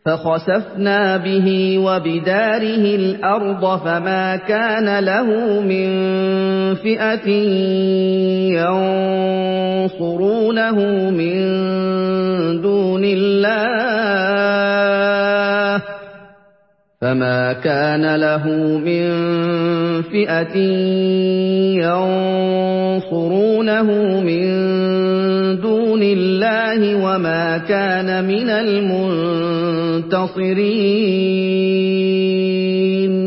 فَخَسَفْنَا بِهِ وَبِدَارِهِ الْأَرْضَ فَمَا كَانَ لَهُ مِن فِئَةٍ يَنصُرُونَهُ مِن دُونِ اللَّهِ وَمَا كَانَ مِنَ الْمُنتَصِرِينَ